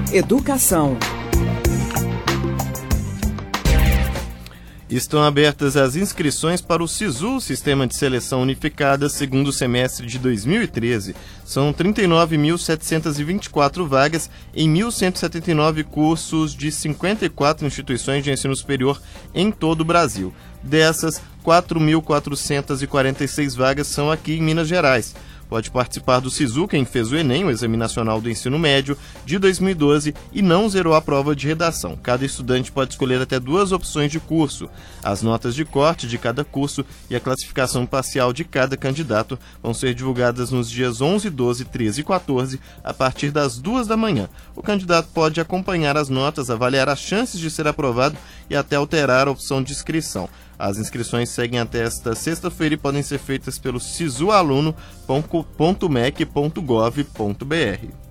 Educação. Estão abertas as inscrições para o SISU, Sistema de Seleção Unificada, segundo semestre de 2013. São 39.724 vagas em 1.179 cursos de 54 instituições de ensino superior em todo o Brasil. Dessas, 4.446 vagas são aqui em Minas Gerais. Pode participar do SISU quem fez o Enem, o Exame Nacional do Ensino Médio, de 2012 e não zerou a prova de redação. Cada estudante pode escolher até 2 opções de curso. As notas de corte de cada curso e a classificação parcial de cada candidato vão ser divulgadas nos dias 11, 12, 13 e 14, a partir das 2 da manhã. O candidato pode acompanhar as notas, avaliar as chances de ser aprovado e até alterar a opção de inscrição. As inscrições seguem até esta sexta-feira e podem ser feitas pelo sisualuno.mec.gov.br.